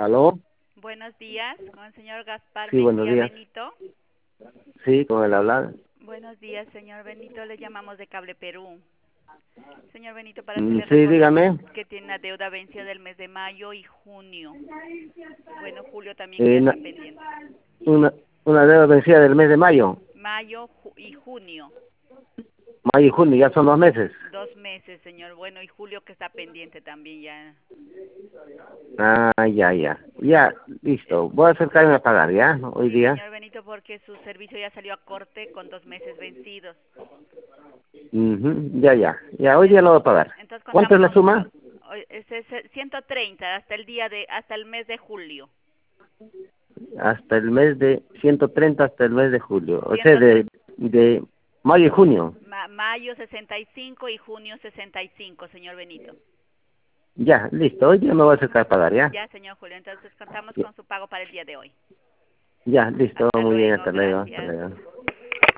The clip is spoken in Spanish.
¿Aló? Buenos días, con el señor Gaspar Sí, buenos Mejía días. Benito. Sí, con el hablar. Buenos días, señor Benito, le llamamos de Cable Perú. Señor Benito, para hacerle Sí, recordar dígame. que tiene una deuda vencida del mes de mayo y junio. Bueno, julio también que Eh, ya na- está pendiente. una, una deuda vencida del mes de mayo. Mayo y junio, Mayo y junio, ya son 2 meses. 2 meses, señor. Bueno, y julio que está pendiente también ya. Ah, ya, ya. Ya, listo. Voy a acercarme a pagar, ¿ya? Hoy Sí, día. señor Benito, porque su servicio ya salió a corte con 2 meses vencidos. Ujú, ya, ya. Ya, hoy día lo voy a pagar. Entonces ¿Cuánto contamos es la con su suma? pago. Es 130 hasta el mes de julio. Hasta el mes de 130 hasta el mes de julio. O sea, 103, de mayo y junio. mayo 65 y junio 65, señor Benito. Ya, listo. Hoy día me voy a acercar a pagar, ¿ya? Ya, señor Julio, entonces contamos Ya, con su pago para el día de hoy. ya, listo. Hasta Muy bien, luego, hasta luego, hasta gracias. luego.